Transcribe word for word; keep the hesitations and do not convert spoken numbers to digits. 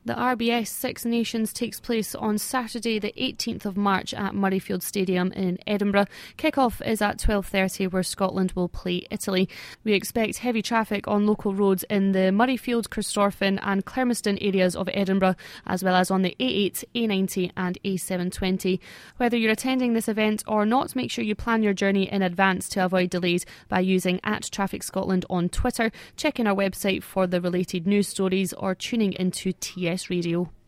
The R B S Six Nations takes place on Saturday the eighteenth of March at Murrayfield Stadium in Edinburgh. Kick-off is at twelve thirty where Scotland will play Italy. We expect heavy traffic on local roads in the Murrayfield, Christorfin and Clermiston areas of Edinburgh, as well as on the A eight, A ninety and A seven twenty. Whether you're attending this event or not, make sure you plan your journey in advance to avoid delays by using at Traffic Scotland on Twitter, checking our website for the related news stories or tuning into T S Radio.